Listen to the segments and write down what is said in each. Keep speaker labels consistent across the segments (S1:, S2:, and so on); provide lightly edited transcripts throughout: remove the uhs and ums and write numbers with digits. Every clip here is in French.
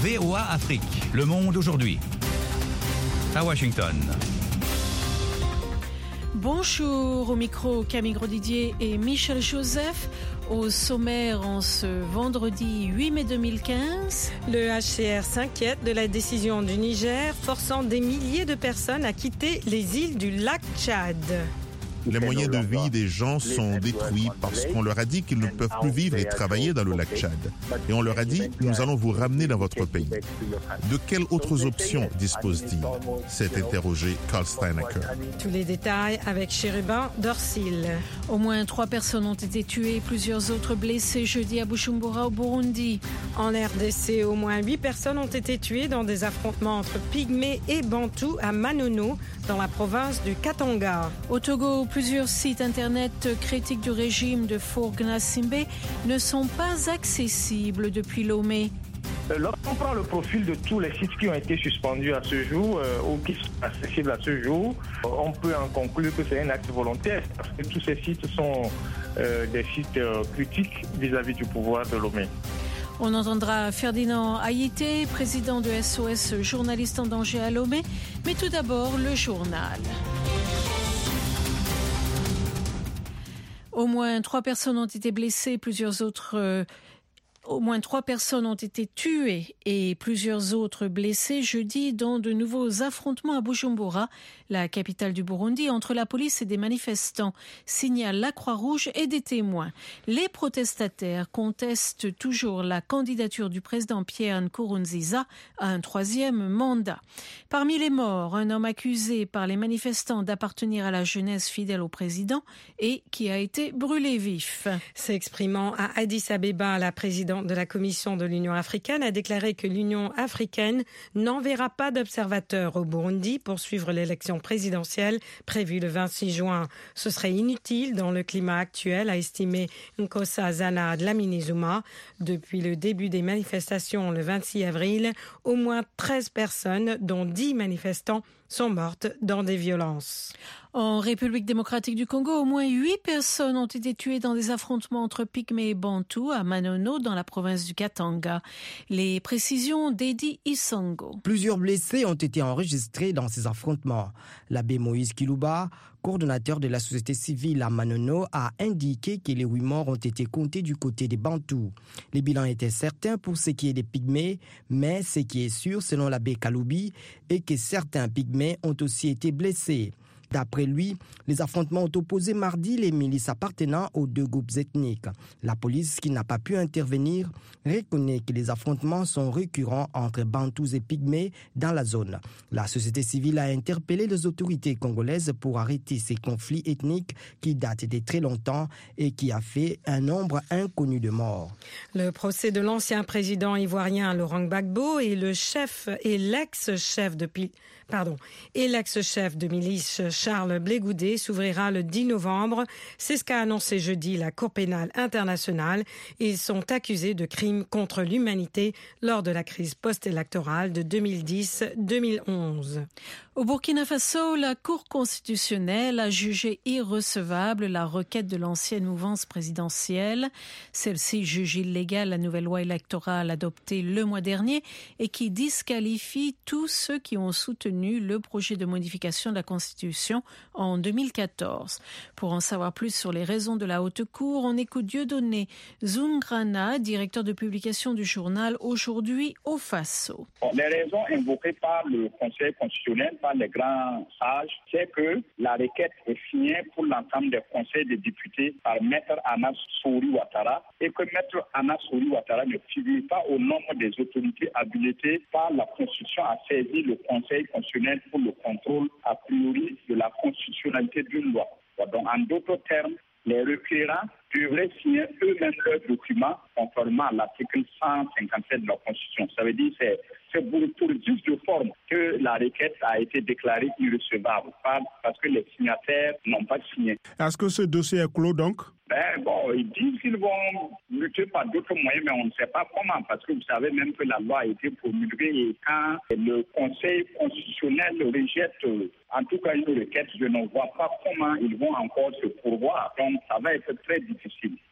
S1: VOA Afrique, le monde aujourd'hui. À Washington.
S2: Bonjour, au micro Camille Grosdidier et Michel Joseph. Au sommaire en ce vendredi 8 mai 2015.
S3: Le HCR s'inquiète de la décision du Niger forçant des milliers de personnes à quitter les îles du lac Tchad.
S4: Les moyens de vie des gens sont détruits parce qu'on leur a dit qu'ils ne peuvent plus vivre et travailler dans le lac Tchad. Et on leur a dit, nous allons vous ramener dans votre pays. De quelles autres options dispose-t-il? S'est interrogé Carl Steinecker.
S3: Tous les détails avec Chérubin Dorsil.
S2: Au moins 3 personnes ont été tuées et plusieurs autres blessées jeudi à Bujumbura au Burundi.
S3: En RDC, au moins 8 personnes ont été tuées dans des affrontements entre Pygmées et Bantous à Manono, dans la province du Katanga.
S2: Au Togo, plusieurs sites internet critiques du régime de Faure-Gnassingbé ne sont pas accessibles depuis Lomé.
S5: Lorsqu'on prend le profil de tous les sites qui ont été suspendus à ce jour ou qui sont accessibles à ce jour, on peut en conclure que c'est un acte volontaire parce que tous ces sites sont des sites critiques vis-à-vis du pouvoir de Lomé.
S2: On entendra Ferdinand Haïté, président de SOS Journalistes en danger à Lomé, mais tout d'abord le journal. Au moins 3 personnes ont été blessées, Au moins 3 personnes ont été tuées et plusieurs autres blessées jeudi dans de nouveaux affrontements à Bujumbura, la capitale du Burundi, entre la police et des manifestants, signale la Croix-Rouge et des témoins. Les protestataires contestent toujours la candidature du président Pierre Nkurunziza à un 3e mandat. Parmi les morts, un homme accusé par les manifestants d'appartenir à la jeunesse fidèle au président et qui a été brûlé vif.
S3: S'exprimant à Addis Abeba, la présidente de la Commission de l'Union africaine a déclaré que l'Union africaine n'enverra pas d'observateurs au Burundi pour suivre l'élection présidentielle prévue le 26 juin. Ce serait inutile dans le climat actuel, a estimé Nkosazana Dlamini-Zuma. Depuis le début des manifestations le 26 avril, au moins 13 personnes, dont 10 manifestants, sont mortes dans des violences.
S2: En République démocratique du Congo, au moins 8 personnes ont été tuées dans des affrontements entre Pygmées et Bantous à Manono, dans la province du Katanga. Les précisions d'Edi Isango.
S6: Plusieurs blessés ont été enregistrés dans ces affrontements. L'abbé Moïse Kilouba, coordonnateur de la société civile à Manono, a indiqué que les 8 morts ont été comptés du côté des Bantous. Les bilans étaient certains pour ce qui est des Pygmées, mais ce qui est sûr, selon l'abbé Kaloubi, est que certains Pygmées ont aussi été blessés. D'après lui, les affrontements ont opposé mardi les milices appartenant aux 2 groupes ethniques. La police, qui n'a pas pu intervenir, reconnaît que les affrontements sont récurrents entre Bantous et Pygmées dans la zone. La société civile a interpellé les autorités congolaises pour arrêter ces conflits ethniques qui datent de très longtemps et qui a fait un nombre inconnu de morts.
S3: Le procès de l'ancien président ivoirien Laurent Gbagbo et l'ex-chef de milice Charles Blé Goudé s'ouvrira le 10 novembre. C'est ce qu'a annoncé jeudi la Cour pénale internationale. Ils sont accusés de crimes contre l'humanité lors de la crise post-électorale de 2010-2011.
S2: Au Burkina Faso, la Cour constitutionnelle a jugé irrecevable la requête de l'ancienne mouvance présidentielle. Celle-ci juge illégale la nouvelle loi électorale adoptée le mois dernier et qui disqualifie tous ceux qui ont soutenu le projet de modification de la Constitution en 2014. Pour en savoir plus sur les raisons de la Haute Cour, on écoute Dieudonné Zungrana, directeur de publication du journal Aujourd'hui au Faso.
S7: Les raisons invoquées par le Conseil constitutionnel, par les grands sages, c'est que la requête est signée pour l'ensemble des conseils des députés par Maître Anas Souri Ouattara et que Maître Anas Souri Ouattara ne figure pas au nombre des autorités habilitées par la Constitution à saisir le Conseil constitutionnel pour le contrôle a priori de la constitutionnalité d'une loi. Donc, en d'autres termes, les requérants devraient signer eux-mêmes leurs documents conformément à l'article 157 de la Constitution. Ça veut dire que c'est pour juste de forme que la requête a été déclarée irrecevable parce que les signataires n'ont pas signé.
S8: Est-ce que ce dossier est clos donc?
S7: Ils disent qu'ils vont lutter par d'autres moyens, mais on ne sait pas comment, parce que vous savez même que la loi a été promulguée et quand le Conseil constitutionnel rejette, en tout cas une requête, je ne vois pas comment ils vont encore se pourvoir. Donc ça va être très difficile.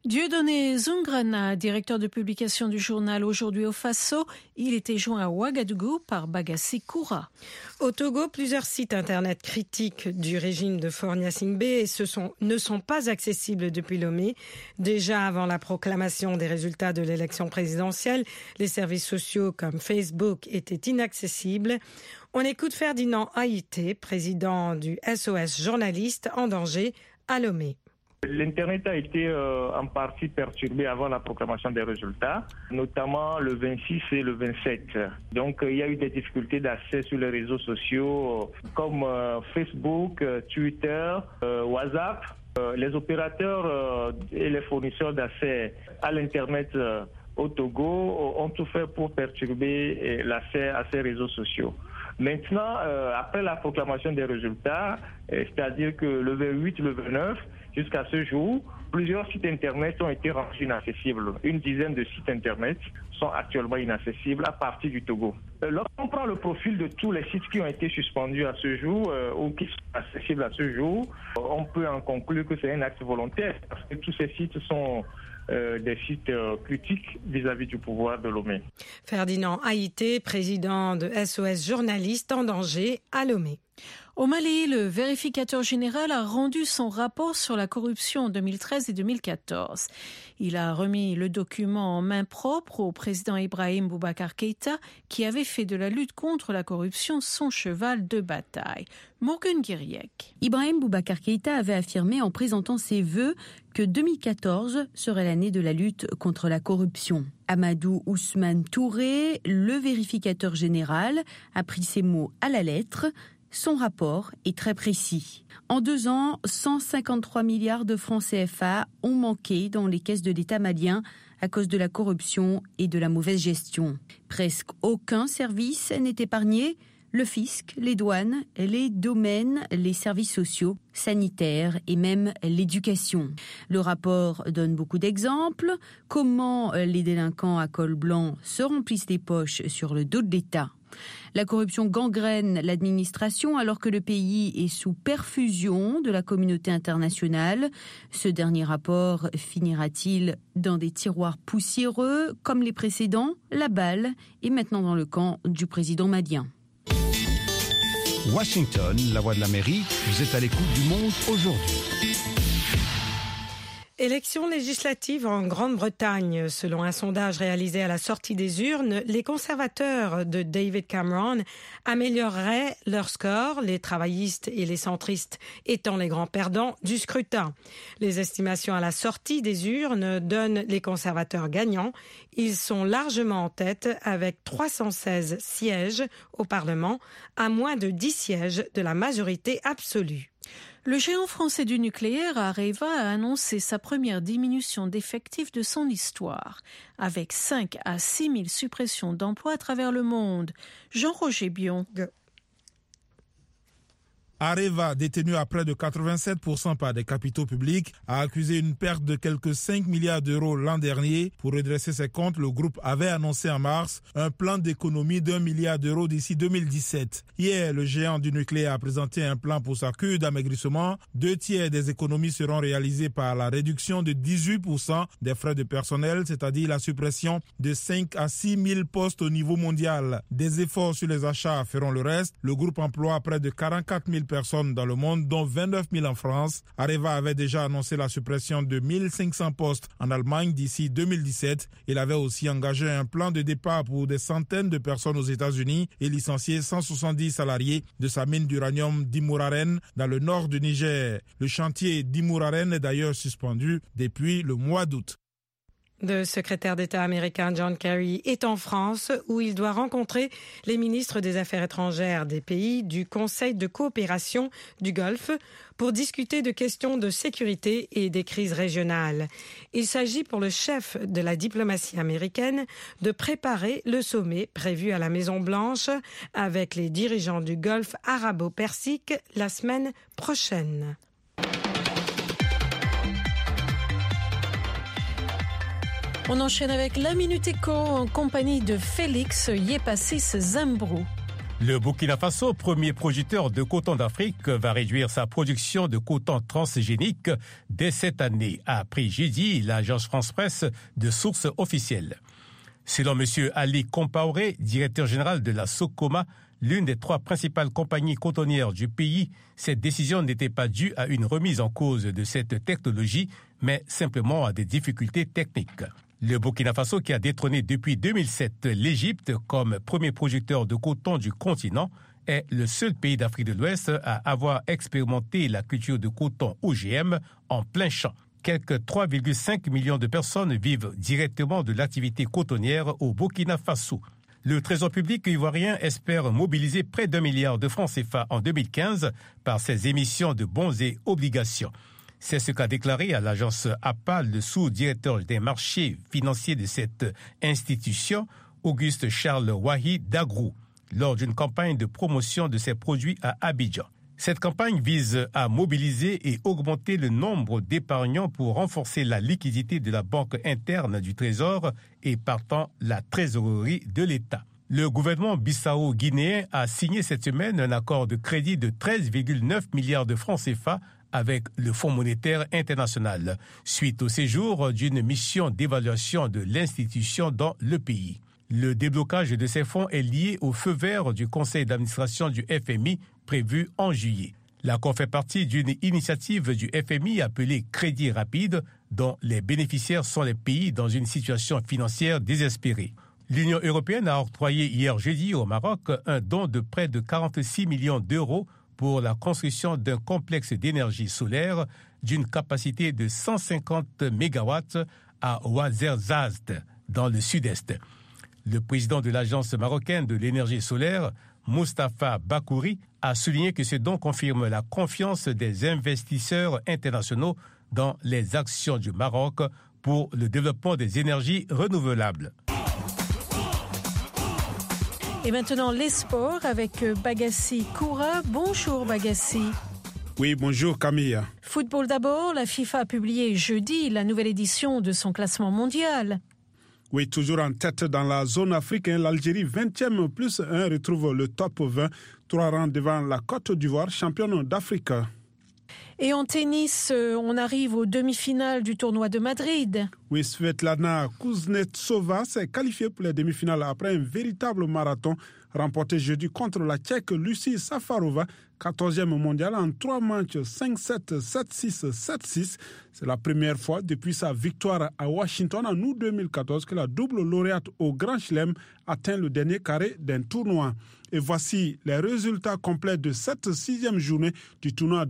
S2: Dieudonné Zungrana, directeur de publication du journal Aujourd'hui au Faso, il était joint à Ouagadougou par Bagassi Koura.
S3: Au Togo, plusieurs sites internet critiques du régime de Faure Gnassingbé ne sont pas accessibles depuis Lomé. Déjà avant la proclamation des résultats de l'élection présidentielle, les services sociaux comme Facebook étaient inaccessibles. On écoute Ferdinand Haïté, président du SOS Journalistes en danger à Lomé.
S5: L'Internet a été en partie perturbé avant la proclamation des résultats, notamment le 26 et le 27. Donc il y a eu des difficultés d'accès sur les réseaux sociaux comme Facebook, Twitter, WhatsApp. Les opérateurs et les fournisseurs d'accès à l'Internet au Togo ont tout fait pour perturber l'accès à ces réseaux sociaux. Maintenant, après la proclamation des résultats, c'est-à-dire que le 28, le 29, jusqu'à ce jour, plusieurs sites Internet ont été rendus inaccessibles. Une dizaine de sites Internet sont actuellement inaccessibles à partir du Togo. Lorsqu'on prend le profil de tous les sites qui ont été suspendus à ce jour ou qui sont accessibles à ce jour, on peut en conclure que c'est un acte volontaire parce que tous ces sites sont des sites critiques vis-à-vis du pouvoir de Lomé.
S3: Ferdinand Haïté, président de SOS Journalistes en danger à Lomé.
S2: Au Mali, le vérificateur général a rendu son rapport sur la corruption en 2013 et 2014. Il a remis le document en main propre au président Ibrahim Boubacar Keïta, qui avait fait de la lutte contre la corruption son cheval de bataille. Morgan Guiriec.
S9: Ibrahim Boubacar Keïta avait affirmé en présentant ses vœux que 2014 serait l'année de la lutte contre la corruption. Amadou Ousmane Touré, le vérificateur général, a pris ces mots à la lettre. Son rapport est très précis. En 2 ans, 153 milliards de francs CFA ont manqué dans les caisses de l'État malien à cause de la corruption et de la mauvaise gestion. Presque aucun service n'est épargné. Le fisc, les douanes, les domaines, les services sociaux, sanitaires et même l'éducation. Le rapport donne beaucoup d'exemples. Comment les délinquants à col blanc se remplissent les poches sur le dos de l'État. La corruption gangrène l'administration alors que le pays est sous perfusion de la communauté internationale. Ce dernier rapport finira-t-il dans des tiroirs poussiéreux comme les précédents? La balle est maintenant dans le camp du président malien.
S1: Washington, la voix de l'Amérique, vous êtes à l'écoute du monde aujourd'hui.
S3: Élections législatives en Grande-Bretagne. Selon un sondage réalisé à la sortie des urnes, les conservateurs de David Cameron amélioreraient leur score, les travaillistes et les centristes étant les grands perdants du scrutin. Les estimations à la sortie des urnes donnent les conservateurs gagnants. Ils sont largement en tête avec 316 sièges au Parlement, à moins de 10 sièges de la majorité absolue.
S2: Le géant français du nucléaire, Areva, a annoncé sa première diminution d'effectifs de son histoire, avec 5 à 6 000 suppressions d'emplois à travers le monde. Jean-Roger Bion.
S8: Areva, détenu à près de 87% par des capitaux publics, a accusé une perte de quelques 5 milliards d'euros l'an dernier. Pour redresser ses comptes, le groupe avait annoncé en mars un plan d'économie d'1 milliard d'euros d'ici 2017. Hier, le géant du nucléaire a présenté un plan pour sa cure d'amaigrissement. 2 tiers des économies seront réalisées par la réduction de 18% des frais de personnel, c'est-à-dire la suppression de 5 à 6 000 postes au niveau mondial. Des efforts sur les achats feront le reste. Le groupe emploie près de 44 000 personnes dans le monde, dont 29 000 en France. Areva avait déjà annoncé la suppression de 1500 postes en Allemagne d'ici 2017. Il avait aussi engagé un plan de départ pour des centaines de personnes aux États-Unis et licencié 170 salariés de sa mine d'uranium d'Imouraren dans le nord du Niger. Le chantier d'Imouraren est d'ailleurs suspendu depuis le mois d'août.
S3: Le secrétaire d'État américain John Kerry est en France où il doit rencontrer les ministres des Affaires étrangères des pays du Conseil de coopération du Golfe pour discuter de questions de sécurité et des crises régionales. Il s'agit pour le chef de la diplomatie américaine de préparer le sommet prévu à la Maison-Blanche avec les dirigeants du Golfe arabo-persique la semaine prochaine.
S2: On enchaîne avec la Minute Éco en compagnie de Félix Yepassis Zambrou.
S10: Le Burkina Faso, premier producteur de coton d'Afrique, va réduire sa production de coton transgénique dès cette année, a appris jeudi l'agence France-Presse de sources officielles. Selon M. Ali Compaoré, directeur général de la Socoma, l'une des 3 principales compagnies cotonnières du pays, cette décision n'était pas due à une remise en cause de cette technologie, mais simplement à des difficultés techniques. Le Burkina Faso, qui a détrôné depuis 2007 l'Égypte comme premier producteur de coton du continent, est le seul pays d'Afrique de l'Ouest à avoir expérimenté la culture de coton OGM en plein champ. Quelques 3,5 millions de personnes vivent directement de l'activité cotonnière au Burkina Faso. Le Trésor public ivoirien espère mobiliser près d'1 milliard de francs CFA en 2015 par ses émissions de bons et obligations. C'est ce qu'a déclaré à l'agence APA le sous-directeur des marchés financiers de cette institution, Auguste Charles Wahi Dagrou, lors d'une campagne de promotion de ses produits à Abidjan. Cette campagne vise à mobiliser et augmenter le nombre d'épargnants pour renforcer la liquidité de la banque interne du Trésor et partant la trésorerie de l'État. Le gouvernement bissau-guinéen a signé cette semaine un accord de crédit de 13,9 milliards de francs CFA avec le Fonds monétaire international, suite au séjour d'une mission d'évaluation de l'institution dans le pays. Le déblocage de ces fonds est lié au feu vert du conseil d'administration du FMI prévu en juillet. L'accord fait partie d'une initiative du FMI appelée Crédit rapide, dont les bénéficiaires sont les pays dans une situation financière désespérée. L'Union européenne a octroyé hier jeudi au Maroc un don de près de 46 millions d'euros pour la construction d'un complexe d'énergie solaire d'une capacité de 150 MW à Ouarzazate, dans le sud-est. Le président de l'agence marocaine de l'énergie solaire, Moustapha Bakouri, a souligné que ce don confirme la confiance des investisseurs internationaux dans les actions du Maroc pour le développement des énergies renouvelables.
S2: Et maintenant, les sports avec Bagassi Koura. Bonjour Bagassi.
S11: Oui, bonjour Camille.
S2: Football d'abord, la FIFA a publié jeudi la nouvelle édition de son classement mondial.
S11: Oui, toujours en tête dans la zone africaine, l'Algérie 20e plus 1 retrouve le top 20, 3 rangs devant la Côte d'Ivoire, championne d'Afrique.
S2: Et en tennis, on arrive aux demi-finales du tournoi de Madrid.
S11: Oui, Svetlana Kuznetsova s'est qualifiée pour les demi-finales après un véritable marathon remporté jeudi contre la Tchèque Lucie Safarova, 14e mondiale en 3 matchs 5-7, 7-6, 7-6. C'est la première fois depuis sa victoire à Washington en août 2014 que la double lauréate au Grand Chelem atteint le dernier carré d'un tournoi. Et voici les résultats complets de cette 6e journée du tournoi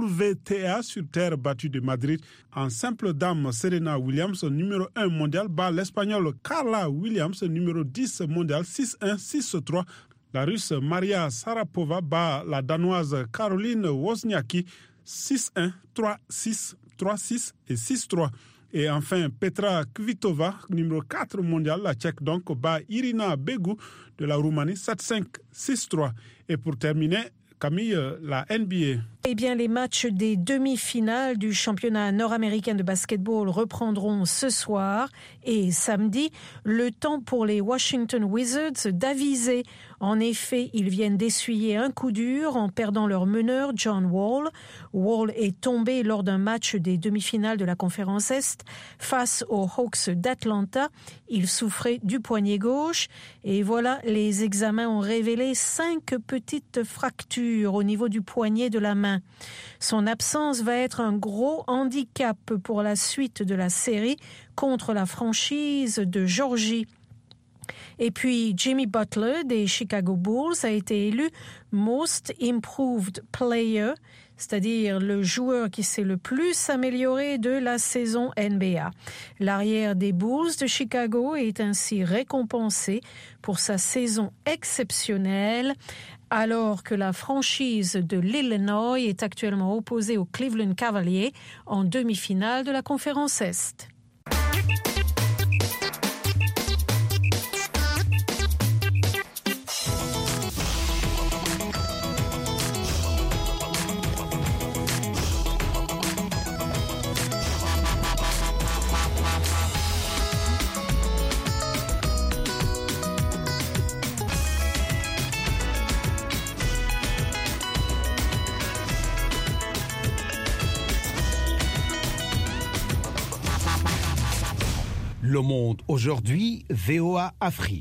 S11: WTA sur terre battue de Madrid. En simple dame, Serena Williams, numéro 1 mondial, bat l'Espagnole Carla Williams, numéro 10 mondial, 6-1, 6-3. La Russe Maria Sarapova bat la Danoise Caroline Wozniacki 6-1, 3-6, 3-6 et 6-3. Et enfin, Petra Kvitova, numéro 4 mondial, la Tchèque donc, bat Irina Begu de la Roumanie 7-5, 6-3. Et pour terminer, Camille, la NBA.
S2: Eh bien, les matchs des demi-finales du championnat nord-américain de basketball reprendront ce soir et samedi. Le temps pour les Washington Wizards d'aviser. En effet, ils viennent d'essuyer un coup dur en perdant leur meneur John Wall. Wall est tombé lors d'un match des demi-finales de la conférence Est face aux Hawks d'Atlanta. Il souffrait du poignet gauche et voilà, les examens ont révélé 5 petites fractures au niveau du poignet de la main. Son absence va être un gros handicap pour la suite de la série contre la franchise de Géorgie. Et puis Jimmy Butler des Chicago Bulls a été élu Most Improved Player, c'est-à-dire le joueur qui s'est le plus amélioré de la saison NBA. L'arrière des Bulls de Chicago est ainsi récompensé pour sa saison exceptionnelle, alors que la franchise de l'Illinois est actuellement opposée aux Cleveland Cavaliers en demi-finale de la conférence Est.
S12: Le Monde aujourd'hui, VOA Afrique.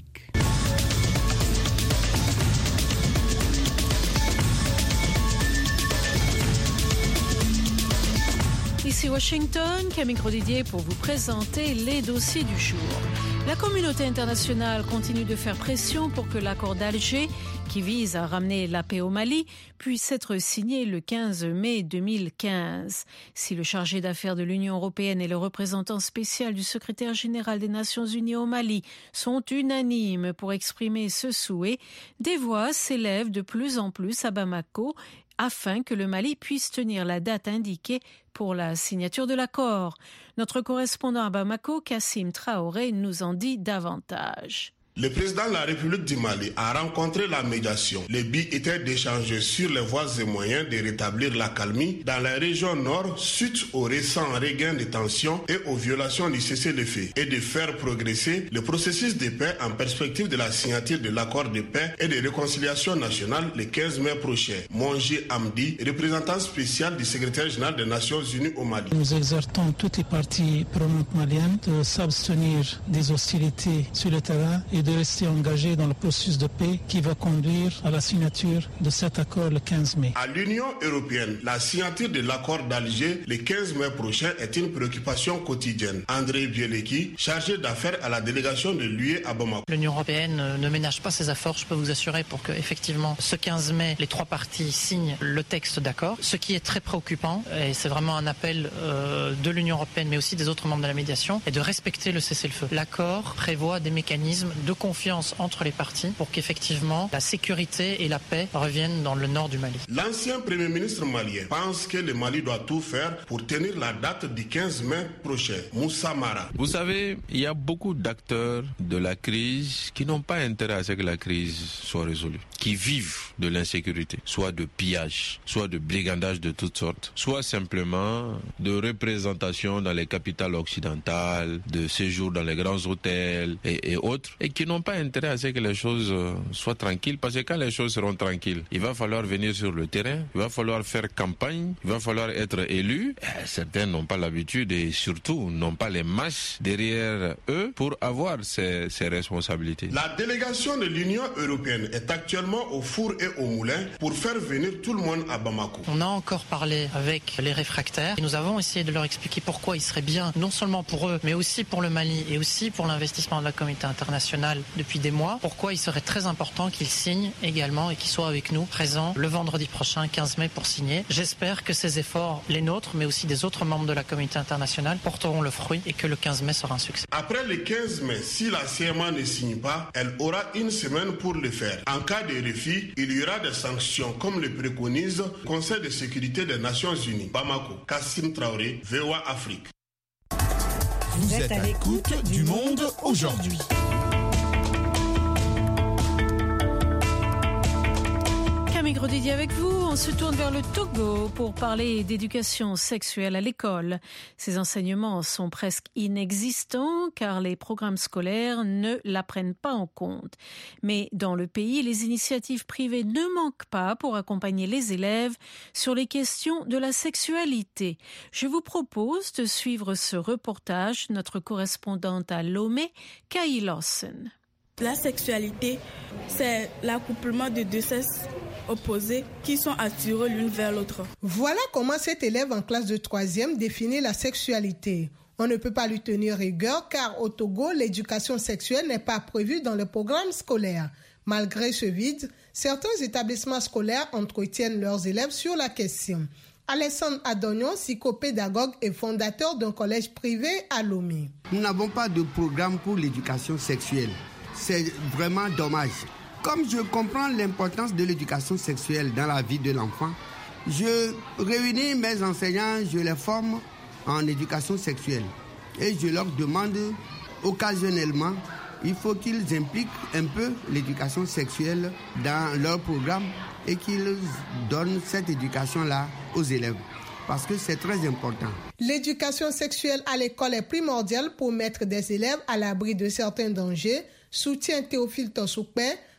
S2: Ici Washington, Camille Grosdidier pour vous présenter les dossiers du jour. La communauté internationale continue de faire pression pour que l'accord d'Alger, qui vise à ramener la paix au Mali, puisse être signé le 15 mai 2015. Si le chargé d'affaires de l'Union européenne et le représentant spécial du secrétaire général des Nations unies au Mali sont unanimes pour exprimer ce souhait, des voix s'élèvent de plus en plus à Bamako afin que le Mali puisse tenir la date indiquée pour la signature de l'accord. Notre correspondant à Bamako, Kassim Traoré, nous en dit davantage.
S13: Le président de la République du Mali a rencontré la médiation. Le but était d'échanger sur les voies et moyens de rétablir la calmie dans la région nord suite aux récents regains de tension et aux violations du cessez-le-feu et de faire progresser le processus de paix en perspective de la signature de l'accord de paix et de réconciliation nationale le 15 mai prochain. Monji Amdi, représentant spécial du secrétaire général des Nations unies au Mali.
S14: Nous exhortons toutes les parties prenantes maliennes de s'abstenir des hostilités sur le terrain et de rester engagé dans le processus de paix qui va conduire à la signature de cet accord le 15 mai.
S13: À l'Union européenne, la signature de l'accord d'Alger le 15 mai prochain est une préoccupation quotidienne. André Bieleki, chargé d'affaires à la délégation de l'UE à Bamako.
S15: L'Union européenne ne ménage pas ses efforts, je peux vous assurer, pour que effectivement ce 15 mai, les trois parties signent le texte d'accord. Ce qui est très préoccupant, et c'est vraiment un appel de l'Union européenne, mais aussi des autres membres de la médiation, est de respecter le cessez-le-feu. L'accord prévoit des mécanismes de confiance entre les parties pour qu'effectivement la sécurité et la paix reviennent dans le nord du Mali.
S13: L'ancien Premier ministre malien pense que le Mali doit tout faire pour tenir la date du 15 mai prochain. Moussa Mara.
S16: Vous savez, il y a beaucoup d'acteurs de la crise qui n'ont pas intérêt à ce que la crise soit résolue, qui vivent de l'insécurité, soit de pillage, soit de brigandage de toutes sortes, soit simplement de représentation dans les capitales occidentales, de séjour dans les grands hôtels et autres, et qui n'ont pas intérêt à ce que les choses soient tranquilles, parce que quand les choses seront tranquilles, il va falloir venir sur le terrain, il va falloir faire campagne, il va falloir être élu. Certains n'ont pas l'habitude et surtout n'ont pas les masses derrière eux pour avoir ces responsabilités.
S13: La délégation de l'Union européenne est actuellement au four et au moulin pour faire venir tout le monde à Bamako.
S15: On a encore parlé avec les réfractaires et nous avons essayé de leur expliquer pourquoi il serait bien, non seulement pour eux, mais aussi pour le Mali et aussi pour l'investissement de la communauté internationale depuis des mois, pourquoi il serait très important qu'ils signent également et qu'ils soient avec nous présents le vendredi prochain, 15 mai, pour signer. J'espère que ces efforts, les nôtres, mais aussi des autres membres de la communauté internationale, porteront le fruit et que le 15 mai sera un succès.
S13: Après le 15 mai, si la CMA ne signe pas, elle aura une semaine pour le faire. En cas de refus, il y aura des sanctions comme le préconise le Conseil de sécurité des Nations Unies. Bamako, Kassim Traoré, VOA Afrique.
S12: Vous êtes à l'écoute du Monde aujourd'hui.
S2: Grosdidier avec vous, on se tourne vers le Togo pour parler d'éducation sexuelle à l'école. Ces enseignements sont presque inexistants car les programmes scolaires ne la prennent pas en compte. Mais dans le pays, les initiatives privées ne manquent pas pour accompagner les élèves sur les questions de la sexualité. Je vous propose de suivre ce reportage, notre correspondante à Lomé, Kai Lawson.
S17: La sexualité, c'est l'accouplement de deux sexes opposés qui sont attirés l'une vers l'autre.
S18: Voilà comment cet élève en classe de 3e définit la sexualité. On ne peut pas lui tenir rigueur car au Togo, l'éducation sexuelle n'est pas prévue dans le programme scolaire. Malgré ce vide, certains établissements scolaires entretiennent leurs élèves sur la question. Alessandre Adognon, psychopédagogue et fondateur d'un collège privé à Lomé.
S19: Nous n'avons pas de programme pour l'éducation sexuelle. C'est vraiment dommage. Comme je comprends l'importance de l'éducation sexuelle dans la vie de l'enfant, je réunis mes enseignants, je les forme en éducation sexuelle. Et je leur demande occasionnellement, il faut qu'ils impliquent un peu l'éducation sexuelle dans leur programme et qu'ils donnent cette éducation-là aux élèves. Parce que c'est très important.
S18: L'éducation sexuelle à l'école est primordiale pour mettre des élèves à l'abri de certains dangers, soutient Théophile Tossoukpé,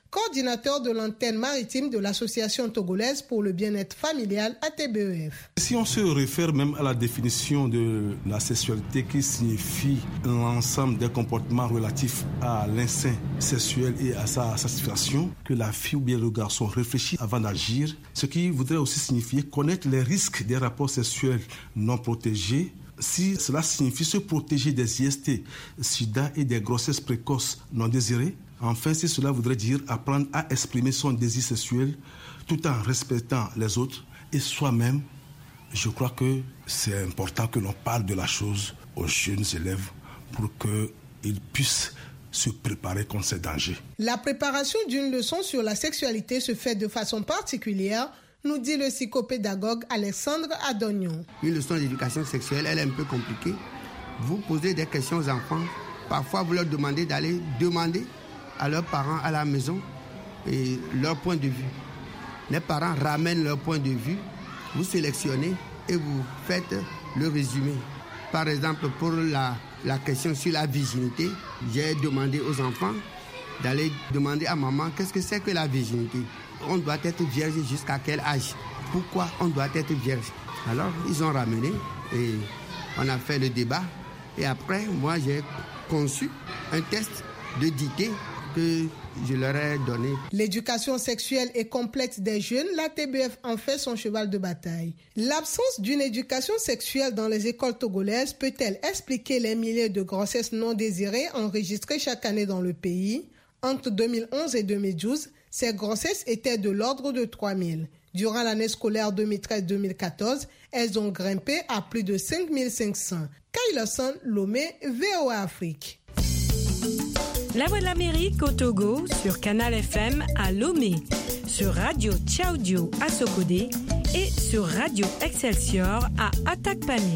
S18: coordinateur de l'antenne maritime de l'Association togolaise pour le bien-être familial ATBEF.
S20: Si on se réfère même à la définition de la sexualité qui signifie l'ensemble des comportements relatifs à l'instinct sexuel et à sa satisfaction, que la fille ou bien le garçon réfléchit avant d'agir, ce qui voudrait aussi signifier connaître les risques des rapports sexuels non protégés. Si cela signifie se protéger des IST, sida et des grossesses précoces non désirées, enfin si cela voudrait dire apprendre à exprimer son désir sexuel tout en respectant les autres et soi-même, je crois que c'est important que l'on parle de la chose aux jeunes élèves pour qu'ils puissent se préparer contre ces dangers.
S18: La préparation d'une leçon sur la sexualité se fait de façon particulière, nous dit le psychopédagogue Alexandre Adognon.
S19: Une leçon d'éducation sexuelle, elle est un peu compliquée. Vous posez des questions aux enfants. Parfois, vous leur demandez d'aller demander à leurs parents à la maison et leur point de vue. Les parents ramènent leur point de vue, vous sélectionnez et vous faites le résumé. Par exemple, pour la question sur la virginité, j'ai demandé aux enfants d'aller demander à maman qu'est-ce que c'est que la virginité. On doit être vierge jusqu'à quel âge? Pourquoi on doit être vierge? Alors, ils ont ramené et on a fait le débat. Et après, moi, j'ai conçu un test de dictée que je leur ai donné.
S18: L'éducation sexuelle et complète des jeunes, l'ATBEF en fait son cheval de bataille. L'absence d'une éducation sexuelle dans les écoles togolaises peut-elle expliquer les milliers de grossesses non désirées enregistrées chaque année dans le pays? Entre 2011 et 2012, ces grossesses étaient de l'ordre de 3000. Durant l'année scolaire 2013-2014, elles ont grimpé à plus de 5500. Kailasan Lomé, VOA Afrique.
S3: La Voix de l'Amérique au Togo sur Canal FM à Lomé, sur Radio Tchaoudio à Sokodé et sur Radio Excelsior à Atakpané.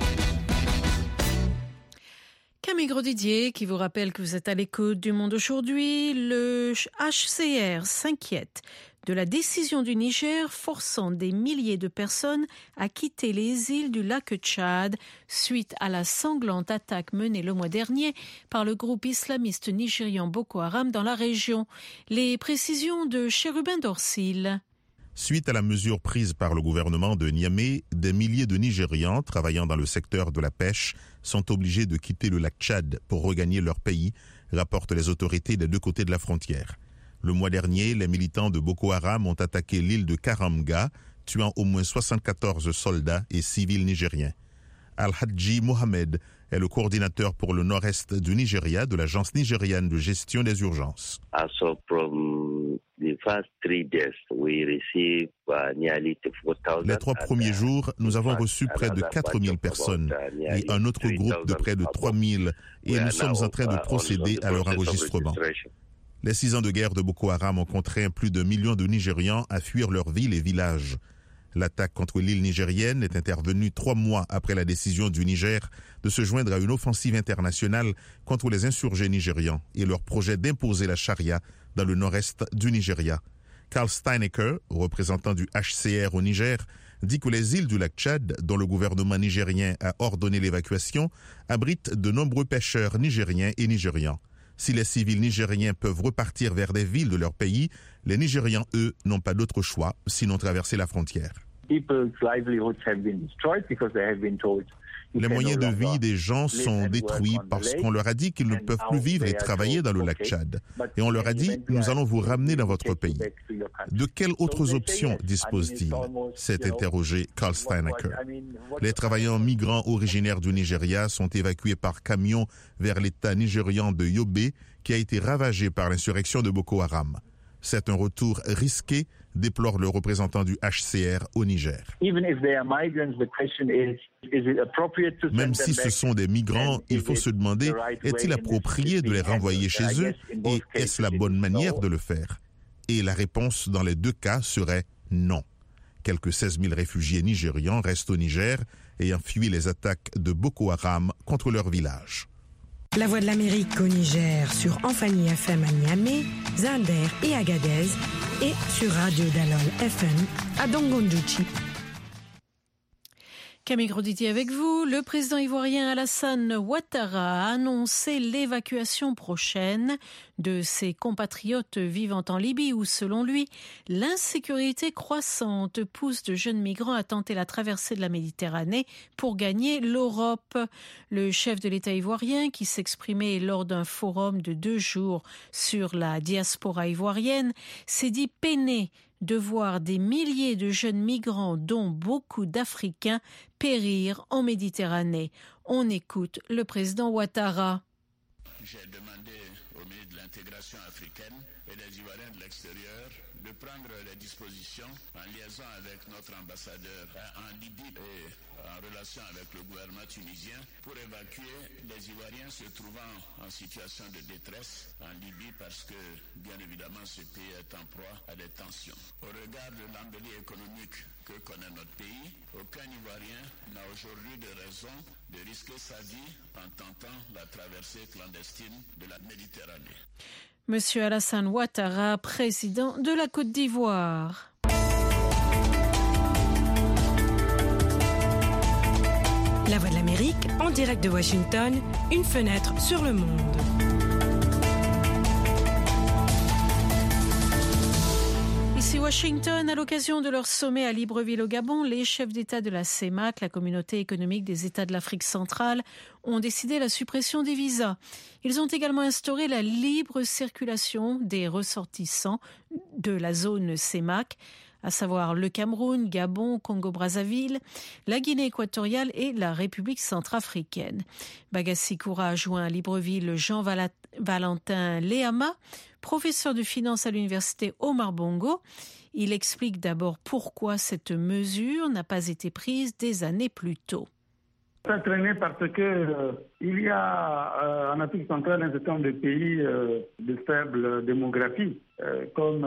S2: Camille Grosdidier qui vous rappelle que vous êtes à l'écoute du Monde aujourd'hui. Le HCR s'inquiète de la décision du Niger forçant des milliers de personnes à quitter les îles du lac Tchad suite à la sanglante attaque menée le mois dernier par le groupe islamiste nigérian Boko Haram dans la région. Les précisions de Chérubin Dorsil.
S4: Suite à la mesure prise par le gouvernement de Niamey, des milliers de Nigérians travaillant dans le secteur de la pêche sont obligés de quitter le lac Tchad pour regagner leur pays, rapportent les autorités des deux côtés de la frontière. Le mois dernier, les militants de Boko Haram ont attaqué l'île de Karamga, tuant au moins 74 soldats et civils nigériens. Al-Hadji Mohamed est le coordinateur pour le nord-est du Nigeria de l'Agence nigériane de gestion des urgences. Les 3 premiers jours, nous avons reçu près de 4000 personnes et un autre groupe de près de 3000 et nous sommes en train de procéder à leur enregistrement. Les 6 ans de guerre de Boko Haram ont contraint plus d'1 million de Nigérians à fuir leurs villes et villages. L'attaque contre l'île nigérienne est intervenue 3 mois après la décision du Niger de se joindre à une offensive internationale contre les insurgés nigérians et leur projet d'imposer la charia dans le nord-est du Nigeria. Karl Steinecker, représentant du HCR au Niger, dit que les îles du lac Tchad, dont le gouvernement nigérien a ordonné l'évacuation, abritent de nombreux pêcheurs nigériens et nigérians. Si les civils nigériens peuvent repartir vers des villes de leur pays, les Nigérians, eux, n'ont pas d'autre choix sinon traverser la frontière. Les moyens de vie des gens sont détruits parce qu'on leur a dit qu'ils ne peuvent plus vivre et travailler dans le lac Tchad. Et on leur a dit, nous allons vous ramener dans votre pays. De quelles autres options disposent-ils? S'est interrogé Karl Steinecker. Les travailleurs migrants originaires du Nigeria sont évacués par camion vers l'état nigérian de Yobe, qui a été ravagé par l'insurrection de Boko Haram. C'est un retour risqué, déplore le représentant du HCR au Niger. Même si ce sont des migrants, il faut se demander, est-il approprié de les renvoyer chez eux et est-ce la bonne manière de le faire? Et la réponse dans les 2 cas serait non. Quelques 16 000 réfugiés nigérians restent au Niger, ayant fui les attaques de Boko Haram contre leur village.
S3: La Voix de l'Amérique au Niger sur Amphani FM à Niamey, Zinder et Agadez et sur Radio Dalol FM à Dongondouchi.
S2: Camille Grosdidier avec vous. Le président ivoirien Alassane Ouattara a annoncé l'évacuation prochaine de ses compatriotes vivant en Libye où, selon lui, l'insécurité croissante pousse de jeunes migrants à tenter la traversée de la Méditerranée pour gagner l'Europe. Le chef de l'État ivoirien, qui s'exprimait lors d'un forum de 2 jours sur la diaspora ivoirienne, s'est dit peiné de voir des milliers de jeunes migrants, dont beaucoup d'Africains, périr en Méditerranée. On écoute le président Ouattara.
S21: J'ai demandé au ministre de l'intégration africaine et des Ivoiriens de l'extérieur de prendre les dispositions en liaison avec notre ambassadeur en Libye et en relation avec le gouvernement tunisien pour évacuer les Ivoiriens se trouvant en situation de détresse en Libye parce que, bien évidemment, ce pays est en proie à des tensions. Au regard de l'embellie économique que connaît notre pays, aucun Ivoirien n'a aujourd'hui de raison de risquer sa vie en tentant la traversée clandestine de la Méditerranée.
S2: Monsieur Alassane Ouattara, président de la Côte d'Ivoire.
S3: La Voix de l'Amérique, en direct de Washington, une fenêtre sur le monde.
S2: Ici Washington, à l'occasion de leur sommet à Libreville au Gabon, les chefs d'État de la CEMAC, la communauté économique des États de l'Afrique centrale, ont décidé la suppression des visas. Ils ont également instauré la libre circulation des ressortissants de la zone CEMAC, à savoir le Cameroun, Gabon, Congo-Brazzaville, la Guinée équatoriale et la République centrafricaine. Bagassi Koura a joint à Libreville Jean-Valentin Léama, professeur de finance à l'université Omar Bongo. Il explique d'abord pourquoi cette mesure n'a pas été prise des années plus tôt.
S22: Ça a traîné parce que il y a en Afrique centrale un certain nombre de pays de faible démographie, comme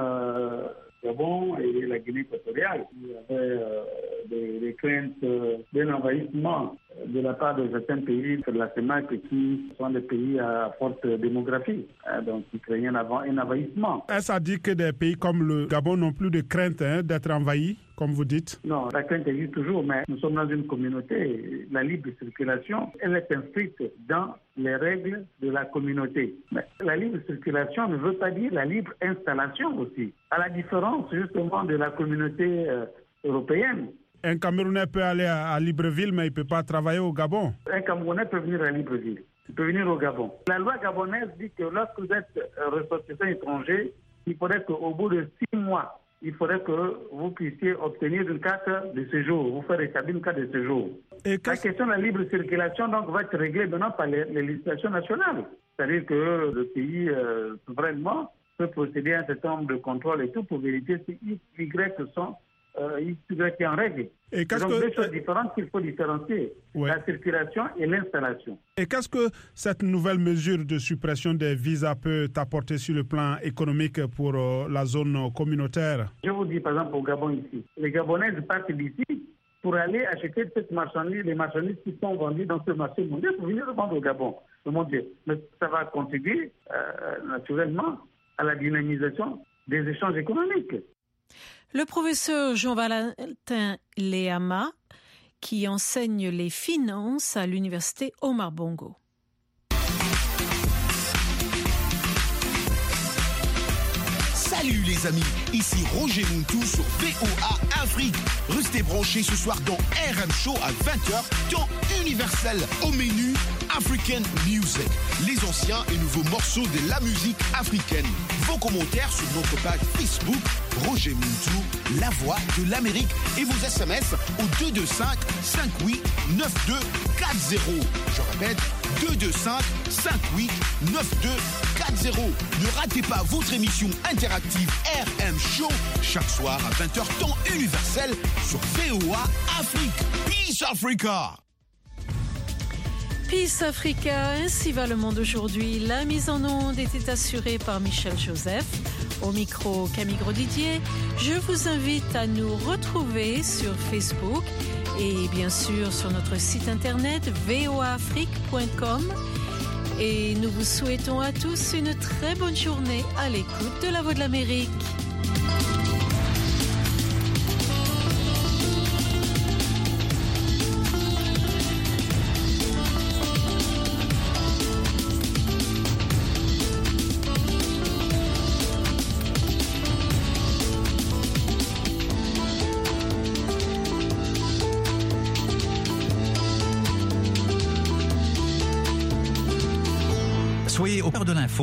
S22: Gabon et la Guinée équatoriale. Il y avait des craintes d'un envahissement de la part de certains pays de la CEMAC qui sont des pays à forte démographie. Donc, ils craignaient un envahissement.
S11: Est-ce à dire que des pays comme le Gabon n'ont plus de crainte d'être envahis, comme vous dites?
S22: Non, la crainte existe toujours, mais nous sommes dans une communauté. La libre circulation, elle est inscrite dans les règles de la communauté. Mais la libre circulation ne veut pas dire la libre installation aussi. À la différence, justement, de la communauté européenne.
S11: Un Camerounais peut aller à Libreville, mais il ne peut pas travailler au Gabon.
S22: Un Camerounais peut venir à Libreville. Il peut venir au Gabon. La loi gabonaise dit que lorsque vous êtes ressortissant étranger, il faudrait qu'au bout de 6 mois, il faudrait que vous puissiez obtenir une carte de séjour, vous faire établir une carte de séjour. La question de la libre circulation donc, va être réglée maintenant par les législations nationales. C'est-à-dire que le pays, souverainement, peut procéder à un certain nombre de contrôles et tout pour vérifier si X, Y sont est en règle.
S11: Et
S22: donc, deux choses différentes qu'il faut différencier, la circulation et l'installation.
S11: Et qu'est-ce que cette nouvelle mesure de suppression des visas peut apporter sur le plan économique pour la zone communautaire?
S22: Je vous dis par exemple au Gabon ici, les Gabonais partent d'ici pour aller acheter cette marchandise, les marchandises qui sont vendues dans ce marché mondial pour venir le vendre au Gabon. Mais ça va contribuer naturellement à la dynamisation des échanges économiques.
S2: Le professeur Jean-Valentin Léama, qui enseigne les finances à l'université Omar Bongo.
S23: Salut les amis, ici Roger Muntou sur VOA Afrique. Restez branchés ce soir dans RM Show à 20h, temps universel. Au menu, African Music, les anciens et nouveaux morceaux de la musique africaine. Vos commentaires sur notre page Facebook, Roger Muntou, la voix de l'Amérique, et vos SMS au 225 58 9240. Je répète, 225 58 9240. Ne ratez pas votre émission interactive RM Show chaque soir à 20h temps universel sur VOA Afrique. Peace Africa.
S2: Peace Africa, ainsi va le monde aujourd'hui. La mise en onde était assurée par Michel Joseph. Au micro, Camille Grosdidier. Je vous invite à nous retrouver sur Facebook et bien sûr sur notre site internet voaafrique.com. Et nous vous souhaitons à tous une très bonne journée à l'écoute de la Voix de l'Amérique.
S1: Heure de l'info.